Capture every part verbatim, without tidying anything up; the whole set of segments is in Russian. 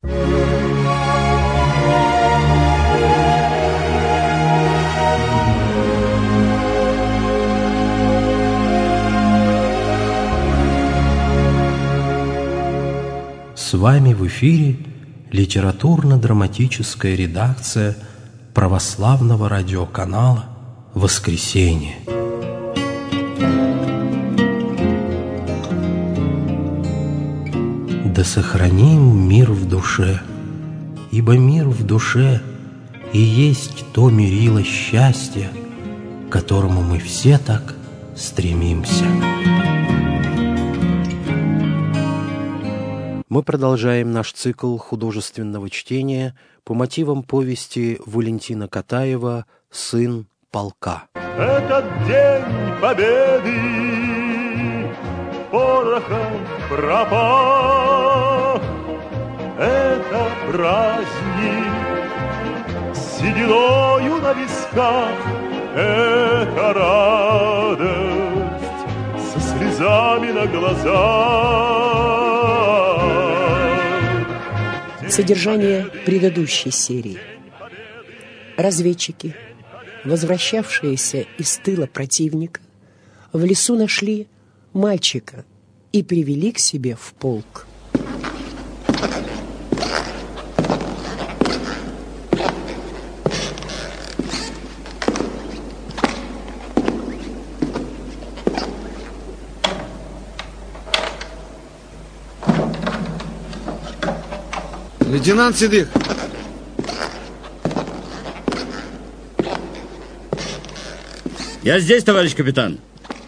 С вами в эфире литературно-драматическая редакция православного радиоканала «Воскресенье». Да сохраним мир в душе, ибо мир в душе и есть то мерило счастья, к которому мы все так стремимся. Мы продолжаем наш цикл художественного чтения по мотивам повести Валентина Катаева «Сын полка». Этот день победы порохом пропах, это праздник с сединою на висках, это радость со слезами на глазах. Содержание предыдущей серии. Разведчики, возвращавшиеся из тыла противника, в лесу нашли мальчика и привели к себе в полк. Лейтенант Седых! Я здесь, товарищ капитан.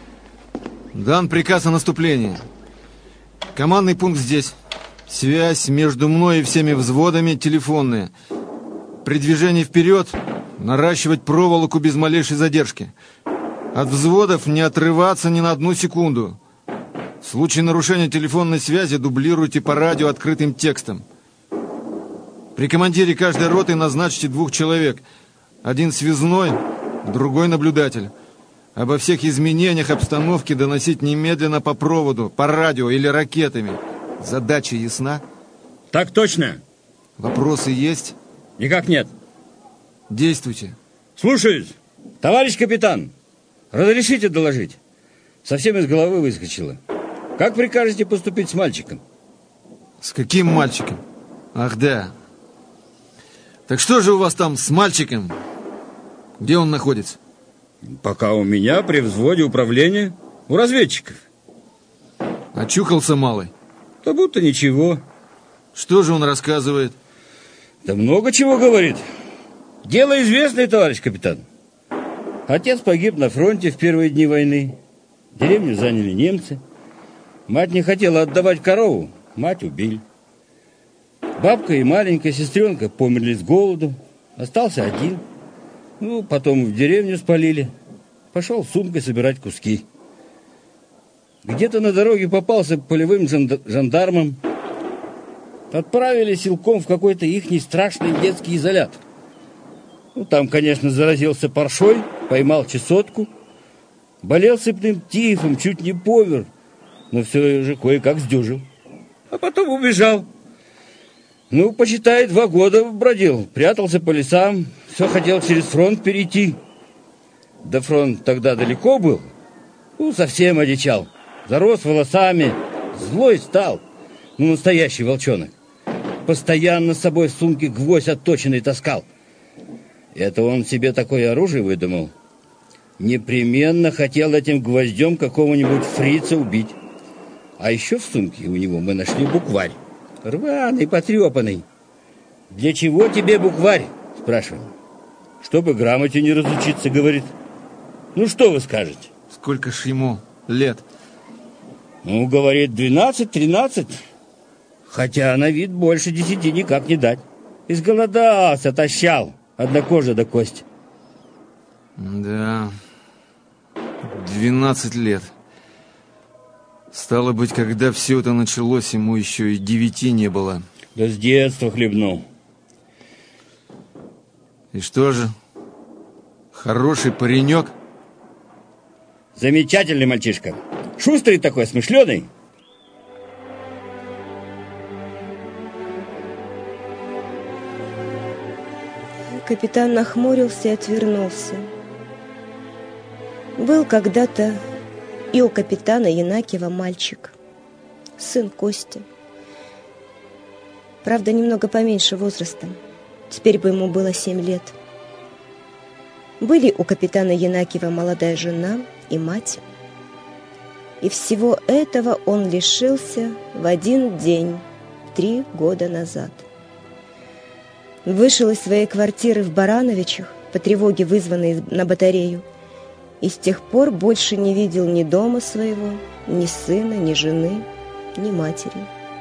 Дан приказ о наступлении. Командный пункт здесь. Связь между мной и всеми взводами телефонная. При движении вперед наращивать проволоку без малейшей задержки. От взводов не отрываться ни на одну секунду. В случае нарушения телефонной связи дублируйте по радио открытым текстом. При командире каждой роты назначьте двух человек. Один связной, другой наблюдатель. Обо всех изменениях обстановки доносить немедленно по проводу, по радио или ракетами. Задача ясна? Так точно. Вопросы есть? Никак нет. Действуйте. Слушаюсь. Товарищ капитан, разрешите доложить? Совсем из головы выскочило. Как прикажете поступить с мальчиком? С каким мальчиком? Ах, да. Так что же у вас там с мальчиком? Где он находится? Пока у меня при взводе управления у разведчиков. Очухался малый? Да будто ничего. Что же он рассказывает? Да много чего говорит. Дело известное, товарищ капитан. Отец погиб на фронте в первые дни войны. Деревню заняли немцы. Мать не хотела отдавать корову. Мать убили. Бабка и маленькая сестренка померли с голоду. Остался один. Ну, потом в деревню спалили. Пошел с сумкой собирать куски. Где-то на дороге попался полевым жандармам. Отправили силком в какой-то ихний страшный детский изолятор. Ну, там, конечно, заразился паршой, поймал чесотку. Болел сыпным тифом, чуть не помер. Но все же кое-как сдюжил. А потом убежал. Ну, почитай, два года бродил, прятался по лесам, все хотел через фронт перейти. Да фронт тогда далеко был, ну, совсем одичал, зарос волосами, злой стал, ну, настоящий волчонок. Постоянно с собой в сумке гвоздь отточенный таскал. Это он себе такое оружие выдумал. Непременно хотел этим гвоздем какого-нибудь фрица убить. А еще в сумке у него мы нашли букварь. Рваный, потрепанный. Для чего тебе букварь? Спрашиваем. Чтобы грамоте не разучиться, говорит. Ну, что вы скажете? Сколько ж ему лет? Ну, говорит, двенадцать-тринадцать. Хотя на вид больше десяти никак не дать. Изголодался, тащал. Одна кожа до кости. Да, двенадцать лет. Стало быть, когда все это началось, ему еще и девяти не было. Да с детства хлебнул. И что же? Хороший паренек? Замечательный мальчишка. Шустрый такой, смышленый. Капитан нахмурился и отвернулся. Был когда-то и у капитана Янакиева мальчик, сын Костя. Правда, немного поменьше возрастом. Теперь бы ему было семь лет. Были у капитана Янакиева молодая жена и мать. И всего этого он лишился в один день, три года назад. Вышел из своей квартиры в Барановичах по тревоге, вызванной на батарею, и с тех пор больше не видел ни дома своего, ни сына, ни жены, ни матери.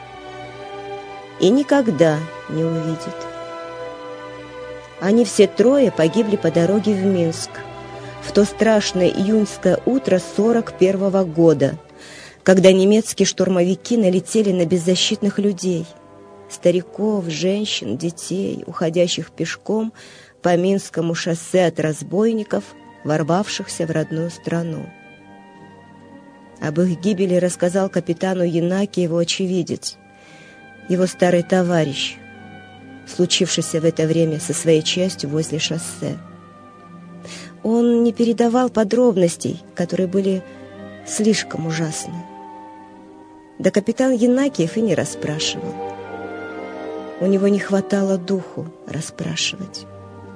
И никогда не увидит. Они все трое погибли по дороге в Минск в то страшное июньское утро сорок первого года, когда немецкие штурмовики налетели на беззащитных людей, стариков, женщин, детей, уходящих пешком по Минскому шоссе от разбойников, ворвавшихся в родную страну. Об их гибели рассказал капитану Янакиеву очевидец, его старый товарищ, случившийся в это время со своей частью возле шоссе. Он не передавал подробностей, которые были слишком ужасны. Да капитан Янакиев и не расспрашивал. У него не хватало духу расспрашивать.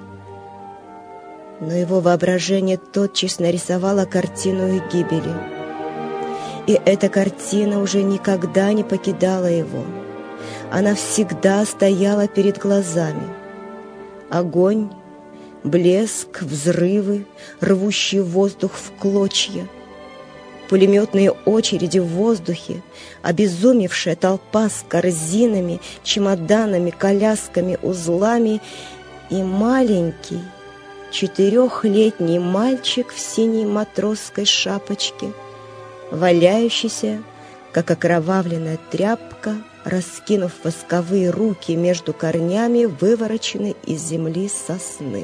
Но его воображение тотчас нарисовало картину их гибели. И эта картина уже никогда не покидала его. Она всегда стояла перед глазами. Огонь, блеск, взрывы, рвущие воздух в клочья, пулеметные очереди в воздухе, обезумевшая толпа с корзинами, чемоданами, колясками, узлами и маленький четырехлетний мальчик в синей матросской шапочке, валяющийся, как окровавленная тряпка, раскинув восковые руки между корнями, вывороченной из земли сосны.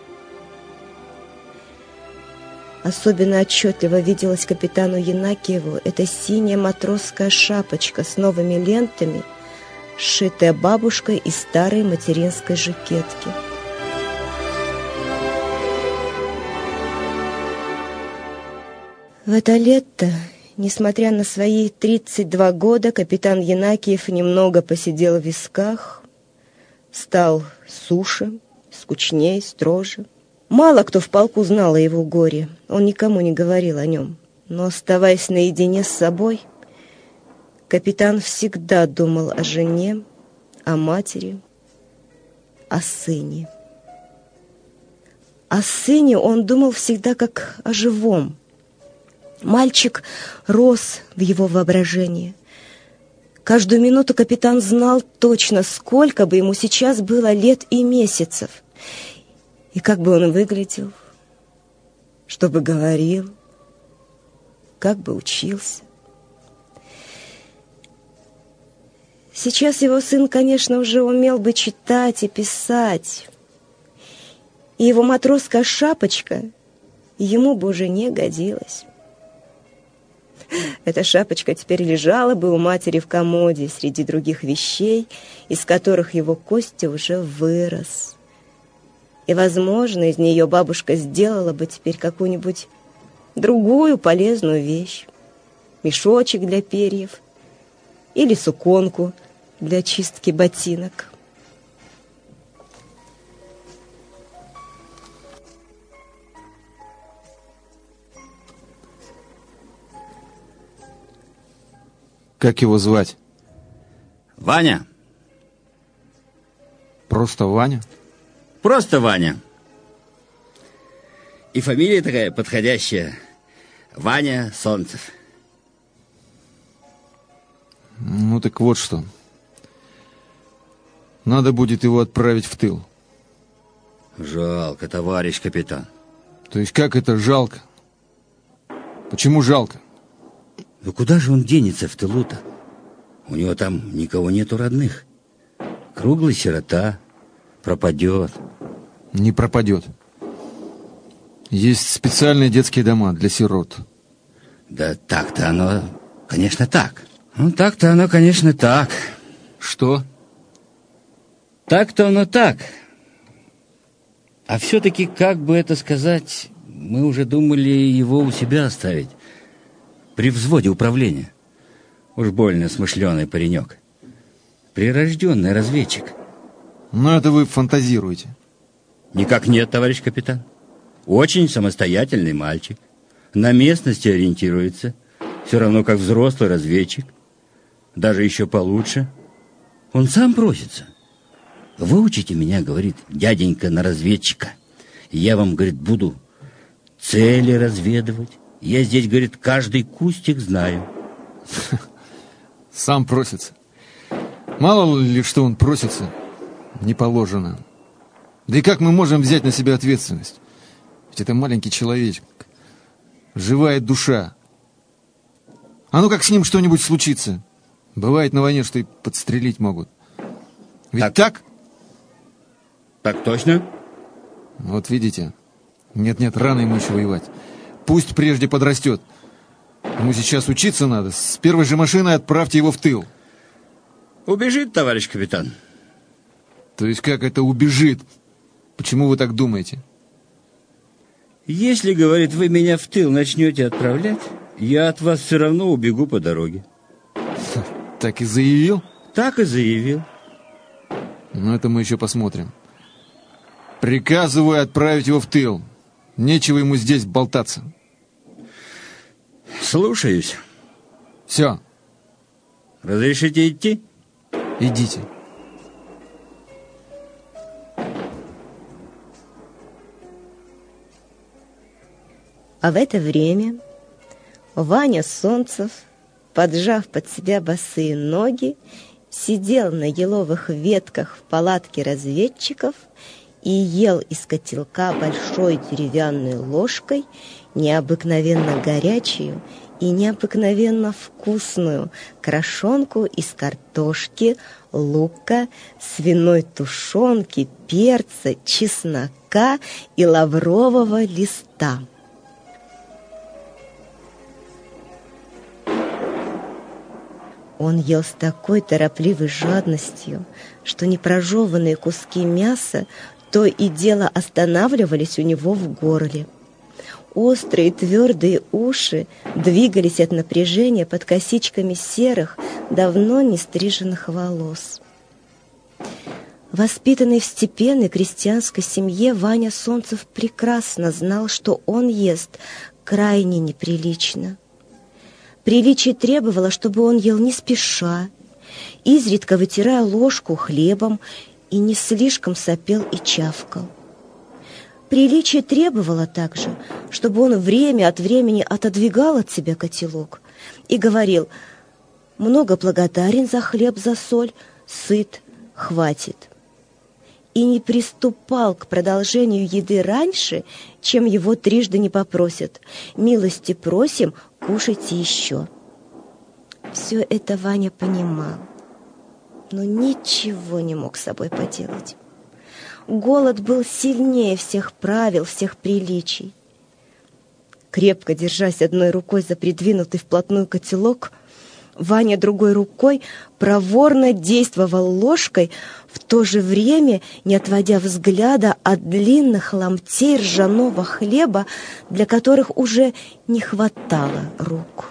Особенно отчетливо виделась капитану Янакиеву эта синяя матросская шапочка с новыми лентами, сшитая бабушкой из старой материнской жакетки. В это лето, несмотря на свои тридцать два года, капитан Янакиев немного посидел в висках, стал суше, скучнее, строже. Мало кто в полку знал о его горе, он никому не говорил о нем. Но, оставаясь наедине с собой, капитан всегда думал о жене, о матери, о сыне. О сыне он думал всегда как о живом. Мальчик рос в его воображении. Каждую минуту капитан знал точно, сколько бы ему сейчас было лет и месяцев, и как бы он выглядел, что бы говорил, как бы учился. Сейчас его сын, конечно, уже умел бы читать и писать, и его матросская шапочка ему бы уже не годилась. Эта шапочка теперь лежала бы у матери в комоде среди других вещей, из которых его Костя уже вырос. И, возможно, из нее бабушка сделала бы теперь какую-нибудь другую полезную вещь. Мешочек для перьев или суконку для чистки ботинок. Как его звать? Ваня. Просто Ваня? Просто Ваня. И фамилия такая подходящая. Ваня Солнцев. Ну так вот что. Надо будет его отправить в тыл. Жалко, товарищ капитан. То есть как это жалко? Почему жалко? Ну куда же он денется в тылу-то? У него там никого нету родных. Круглый сирота. Пропадет. Не пропадет. Есть специальные детские дома для сирот. Да так-то оно, конечно, так. Ну так-то оно, конечно, так. Что? Так-то оно так. А все-таки, как бы это сказать, мы уже думали его у себя оставить. При взводе управления. Уж больно смышленый паренек. Прирожденный разведчик. Но это вы фантазируете. Никак нет, товарищ капитан. Очень самостоятельный мальчик. На местности ориентируется. Все равно, как взрослый разведчик. Даже еще получше. Он сам просится. Выучите меня, говорит, дяденька, на разведчика. Я вам, говорит, буду цели разведывать. Я здесь, говорит, каждый кустик знаю. Сам просится. Мало ли, что он просится, не положено. Да и как мы можем взять на себя ответственность? Ведь это маленький человечек. Живая душа. А ну как с ним что-нибудь случится? Бывает на войне, что и подстрелить могут. Ведь так? Так, так точно. Вот видите. Нет-нет, рано ему еще воевать. Пусть прежде подрастет. Ему сейчас учиться надо. С первой же машиной отправьте его в тыл. Убежит, товарищ капитан. То есть как это убежит? Почему вы так думаете? Если, говорит, вы меня в тыл начнете отправлять, я от вас все равно убегу по дороге. Так и заявил? Так и заявил. Ну, это мы еще посмотрим. Приказываю отправить его в тыл. Нечего ему здесь болтаться. Слушаюсь. Все. Разрешите идти? Идите. А в это время Ваня Солнцев, поджав под себя босые ноги, сидел на еловых ветках в палатке разведчиков и ел из котелка большой деревянной ложкой необыкновенно горячую и необыкновенно вкусную крошонку из картошки, лука, свиной тушенки, перца, чеснока и лаврового листа. Он ел с такой торопливой жадностью, что непрожеванные куски мяса то и дело останавливались у него в горле. Острые твердые уши двигались от напряжения под косичками серых, давно не стриженных волос. Воспитанный в степенной крестьянской семье, Ваня Солнцев прекрасно знал, что он ест крайне неприлично. Приличие требовало, чтобы он ел не спеша, изредка вытирая ложку хлебом, и не слишком сопел и чавкал. Приличие требовало также, чтобы он время от времени отодвигал от себя котелок и говорил: «Много благодарен за хлеб, за соль, сыт, хватит». И не приступал к продолжению еды раньше, чем его трижды не попросят: «Милости просим, кушайте еще». Все это Ваня понимал, но ничего не мог с собой поделать. Голод был сильнее всех правил, всех приличий. Крепко держась одной рукой за придвинутый вплотную котелок, Ваня другой рукой проворно действовал ложкой, в то же время не отводя взгляда от длинных ломтей ржаного хлеба, для которых уже не хватало рук.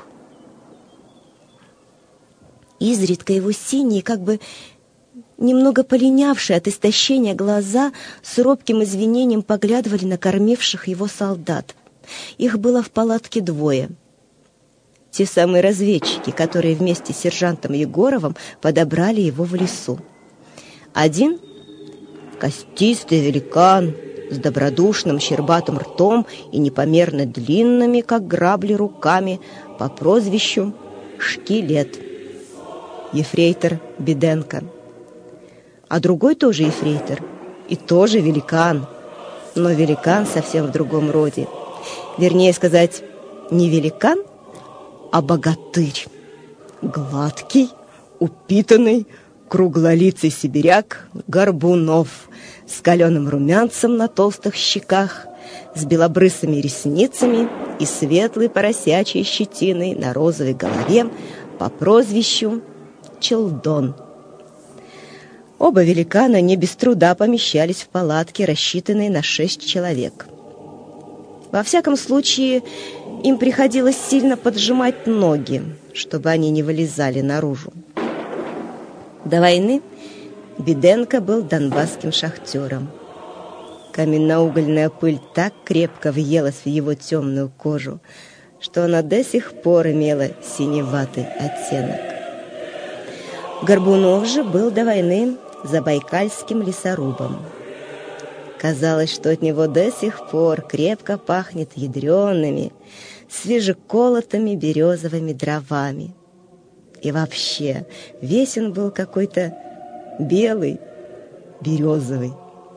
Изредка его синие, как бы немного полинявшие от истощения глаза, с робким извинением поглядывали на кормивших его солдат. Их было в палатке двое. Те самые разведчики, которые вместе с сержантом Егоровым подобрали его в лесу. Один — костистый великан с добродушным щербатым ртом и непомерно длинными, как грабли, руками, по прозвищу Шкилет, ефрейтор Беденко. А другой тоже ефрейтор и тоже великан, но великан совсем в другом роде. Вернее сказать, не великан, а богатырь. Гладкий, упитанный, круглолицый сибиряк Горбунов с каленым румянцем на толстых щеках, с белобрысыми ресницами и светлой поросячьей щетиной на розовой голове по прозвищу Челдон. Оба великана не без труда помещались в палатке, рассчитанной на шесть человек. Во всяком случае, им приходилось сильно поджимать ноги, чтобы они не вылезали наружу. До войны Беденко был донбасским шахтером. Каменноугольная пыль так крепко въелась в его темную кожу, что она до сих пор имела синеватый оттенок. Горбунов же был до войны забайкальским лесорубом. Казалось, что от него до сих пор крепко пахнет ядреными, свежеколотыми березовыми дровами. И вообще, весь он был какой-то белый, березовый.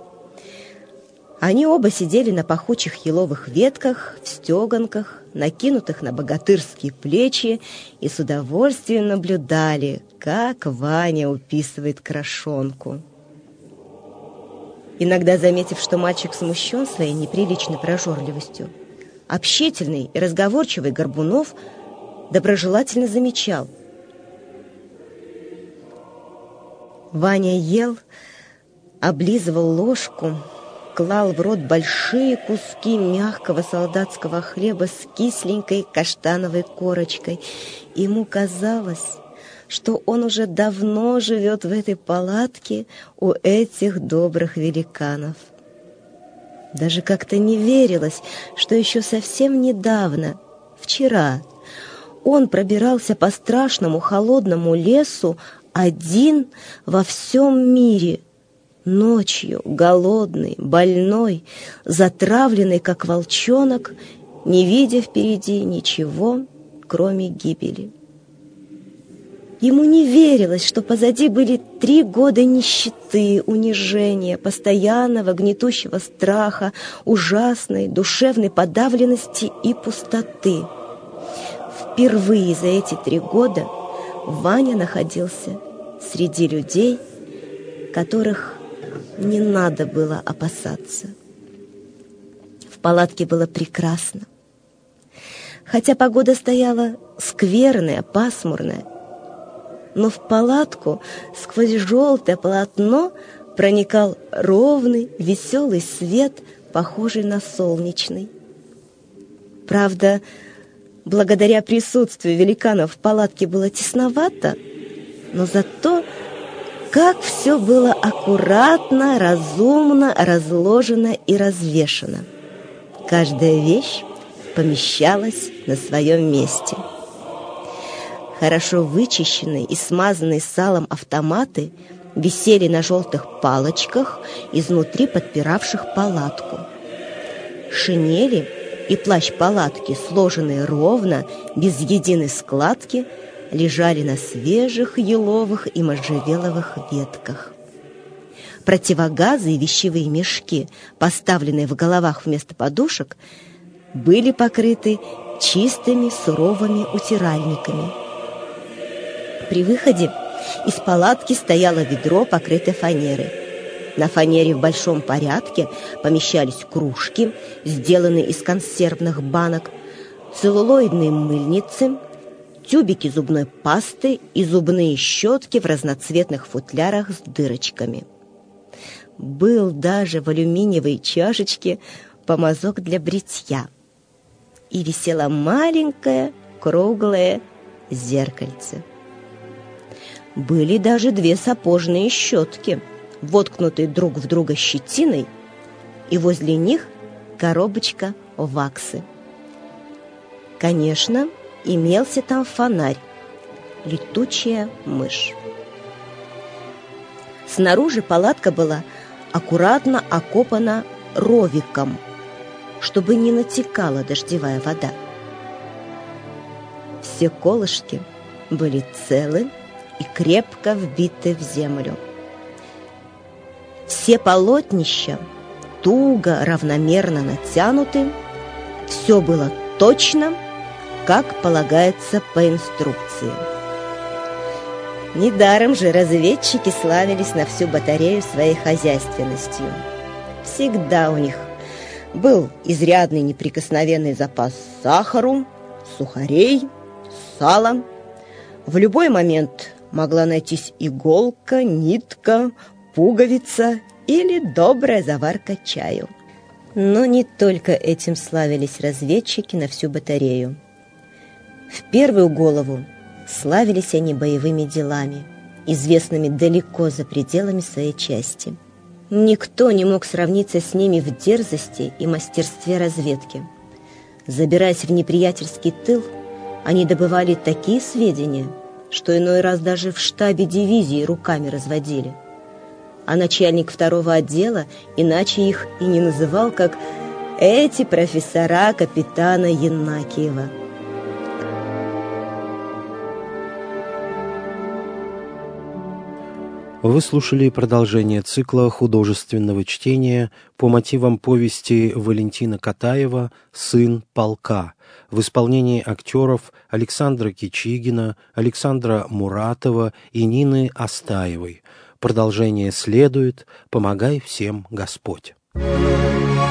Они оба сидели на пахучих еловых ветках, в стеганках, накинутых на богатырские плечи, и с удовольствием наблюдали, как Ваня уписывает крашенку. Иногда, заметив, что мальчик смущен своей неприличной прожорливостью, общительный и разговорчивый Горбунов доброжелательно замечал: Ваня ел, облизывал ложку, клал в рот большие куски мягкого солдатского хлеба с кисленькой каштановой корочкой. Ему казалось, что он уже давно живет в этой палатке у этих добрых великанов. Даже как-то не верилось, что еще совсем недавно, вчера, он пробирался по страшному холодному лесу один во всем мире, ночью, голодный, больной, затравленный, как волчонок, не видя впереди ничего, кроме гибели. Ему не верилось, что позади были три года нищеты, унижения, постоянного гнетущего страха, ужасной душевной подавленности и пустоты. Впервые за эти три года Ваня находился среди людей, которых не надо было опасаться. В палатке было прекрасно. Хотя погода стояла скверная, пасмурная, но в палатку сквозь желтое полотно проникал ровный, веселый свет, похожий на солнечный. Правда, благодаря присутствию великанов в палатке было тесновато, но зато как все было аккуратно, разумно, разложено и развешано. Каждая вещь помещалась на своем месте. Хорошо вычищенные и смазанные салом автоматы висели на желтых палочках, изнутри подпиравших палатку. Шинели и плащ палатки, сложенные ровно, без единой складки, лежали на свежих еловых и можжевеловых ветках. Противогазы и вещевые мешки, поставленные в головах вместо подушек, были покрыты чистыми суровыми утиральниками. При выходе из палатки стояло ведро, покрытое фанерой. На фанере в большом порядке помещались кружки, сделанные из консервных банок, целлулоидные мыльницы, тюбики зубной пасты и зубные щетки в разноцветных футлярах с дырочками. Был даже в алюминиевой чашечке помазок для бритья. И висело маленькое круглое зеркальце. Были даже две сапожные щетки, воткнутые друг в друга щетиной, и возле них коробочка ваксы. Конечно, имелся там фонарь, летучая мышь. Снаружи палатка была аккуратно окопана ровиком, чтобы не натекала дождевая вода. Все колышки были целы и крепко вбиты в землю. Все полотнища туго, равномерно натянуты, все было точно, как полагается по инструкции. Недаром же разведчики славились на всю батарею своей хозяйственностью. Всегда у них был изрядный неприкосновенный запас сахару, сухарей, сала. В любой момент Могла найтись иголка, нитка, пуговица или добрая заварка чаю. Но не только этим славились разведчики на всю батарею. В первую голову славились они боевыми делами, известными далеко за пределами своей части. Никто не мог сравниться с ними в дерзости и мастерстве разведки. Забираясь в неприятельский тыл, они добывали такие сведения, что иной раз даже в штабе дивизии руками разводили. А начальник второго отдела иначе их и не называл, как «эти профессора капитана Янакиева». Вы слушали продолжение цикла художественного чтения по мотивам повести Валентина Катаева «Сын полка» в исполнении актеров Александра Кичигина, Александра Муратова и Нины Астаевой. Продолжение следует. Помогай всем Господь.